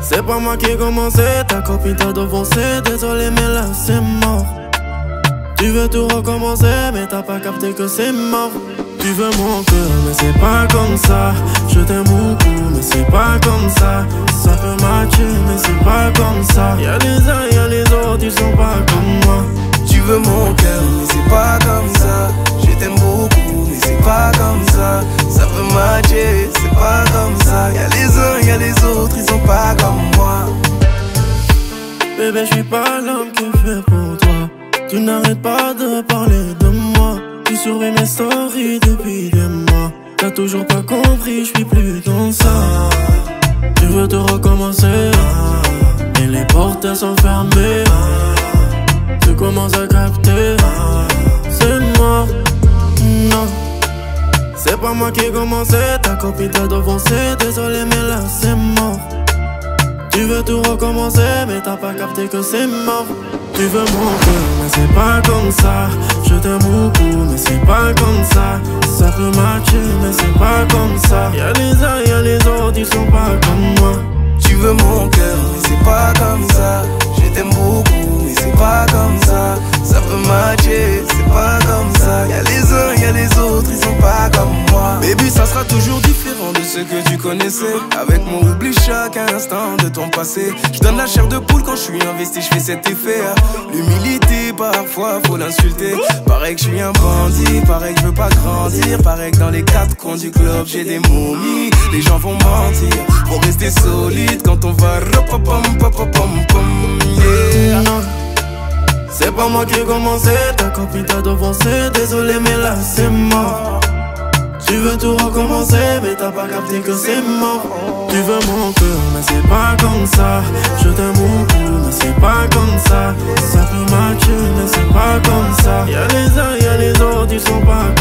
C'est pas moi qui ai commencé, ta copine t'a devancé. Désolé mais là c'est mort. Tu veux tout recommencer mais t'as pas capté que c'est mort. Tu veux mon cœur mais c'est pas comme ça. Je t'aime beaucoup mais c'est pas comme ça. Ça peut matcher mais c'est pas comme ça. Y'a les uns, y'a les autres, ils sont pas comme moi. Tu veux mon cœur mais c'est pas comme ça. Je t'aime beaucoup mais c'est pas comme ça. Ça peut matcher, c'est pas comme ça. Y'a les uns, y'a les autres, ils sont pas comme moi. Bébé, je suis pas l'homme qui est fait pour toi. Tu n'arrêtes pas de parler de moi. Tu surveilles mes stories depuis des mois. T'as toujours pas compris, je suis plus dans ça. Tu veux tout recommencer et les portes elles sont fermées. Tu commences à capter, c'est mort. Non, c'est pas moi qui ai commencé. Ta copine t'a devancé. Désolé mais là c'est mort. Tu veux tout recommencer mais t'as pas capté que c'est mort. Tu veux mon cœur mais c'est pas comme ça. Je t'aime beaucoup mais c'est pas comme ça. Ça peut matcher mais c'est pas comme ça. Y'a les uns, y'a les autres, ils sont pas comme moi. Tu veux mon cœur mais c'est pas comme ça. Je t'aime beaucoup mais c'est pas comme ça. Ça peut matcher, c'est pas comme ça. Y'a les uns, y'a les autres, ils sont pas comme moi. Baby, ça sera toujours différent de ce que tu connaissais. Avec moi, oublie chaque instant de ton passé. Je donne la chair de poule quand je suis investi, je fais cet effet. L'humilité, parfois faut l'insulter. Pareil que je suis un bandit, pareil que je veux pas grandir. Pareil que dans les quatre coins du club, j'ai des momies. Les gens vont mentir, faut rester solide quand on va yeah. C'est pas moi qui ai commencé, ta copine t'a devancé. Désolé mais là c'est mort. Tu veux tout recommencer mais t'as pas capté que c'est mort. Tu veux mon cœur mais c'est pas comme ça. Je t'aime beaucoup mais c'est pas comme ça. Ça peut matcher mais c'est pas comme ça. Y'a les uns, y'a les autres, ils sont pas